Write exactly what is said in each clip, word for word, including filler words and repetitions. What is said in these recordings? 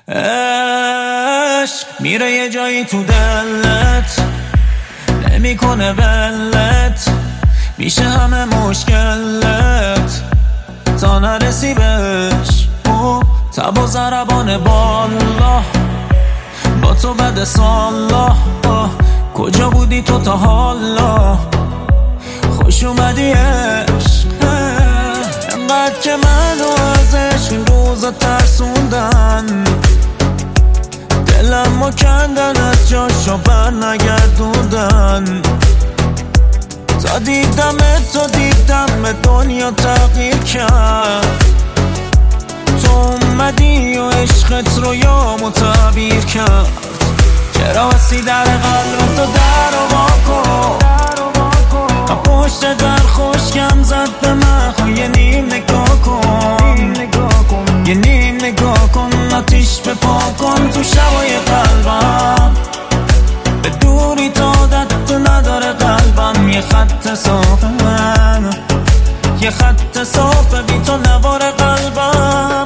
عشق میره یه جایی تو دلت، نمیکنه ولت، میشه همه مشکلت تا نرسی بهش. او تب و ضربان بالا با تو بد سالا، کجا بودی تو تا حالا؟ خوش اومدی عشق، انقدر که منو از عشق این روزا ترسوندن، دلم رو کندن از جاشو بر نگردوندن. تا دیدم تو دیدم دنیا تغییر کرد، تو اومدی و عشقت رو یامو تعبیر کرد. چرا بستی در قلب تو در رو واکن، پشت در خوشگم زد به من، خو یه نیم نگاه کن، یه نیم نگاه کن، آتیش به پا کن تو شبای قلبم. به دوری تا عادت نداره قلبم، یه خط صاف من، یه خط صاف بی تو نوار قلبم.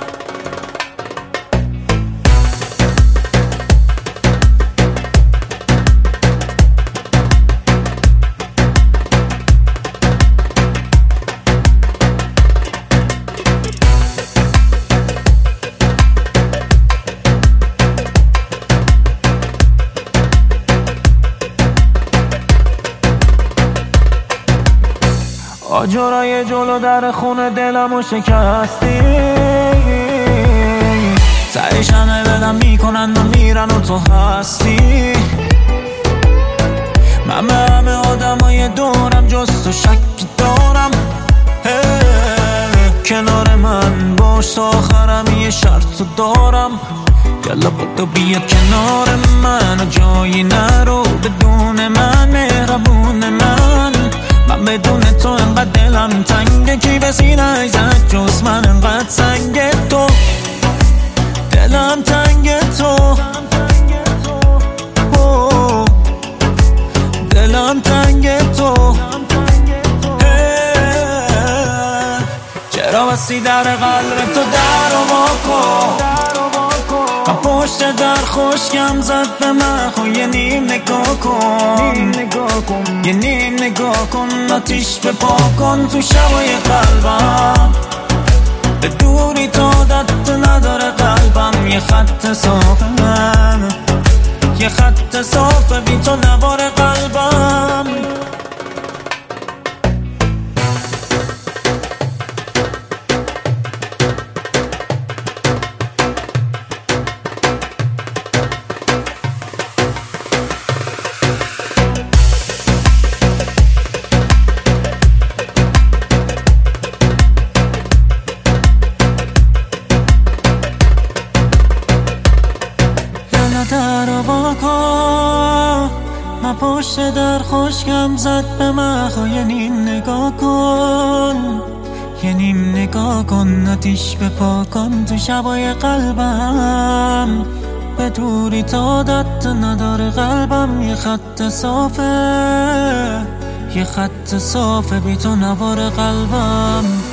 آجرای جلو در خونه دلمو شکستی، تهش همه بدم میکنن و میرن و تو هستی. من به همه آدمای دورم جز تو شک دارم، کنار من باش تا آخرم یه شرط دارم. یالا بدو بیا کنار من و جایی نرو بدون من، مهربون من. من بدون تو انقدر دلم تنگه، کی به سینه ایزد جز من انقدر سنگ تو، دلم تنگ تو، دلم تنگ تو. چرا بستی در قلب تو در رو واکن، پشت در خوشگم زد به من، خو یه نیم نگاه کن، یه نیم نگاه کن، آتیش به پا کن تو شبای قلبم. به دوری تا عادت نداره قلبم، یه خط صاف من، یه خط صاف بی تو نوار قلبم. در رو واکن، من پشت در خوشگم زد به من، خو یه نیم نگاه کن، یه نیم نگاه کن، آتیش به پا کن تو شبای قلبم. به دوری تا عادت نداره قلبم، یه خط صافه، یه خط صافه بی تو نوار قلبم.